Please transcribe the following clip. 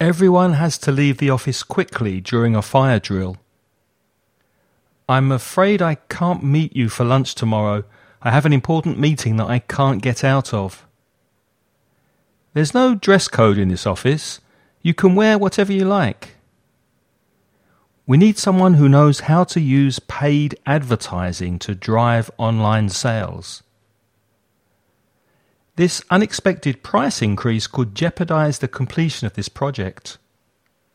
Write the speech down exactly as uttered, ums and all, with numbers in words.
Everyone has to leave the office quickly during a fire drill. I'm afraid I can't meet you for lunch tomorrow. I have an important meeting that I can't get out of. There's no dress code in this office. You can wear whatever you like. We need someone who knows how to use paid advertising to drive online sales. This unexpected price increase could jeopardize the completion of this project.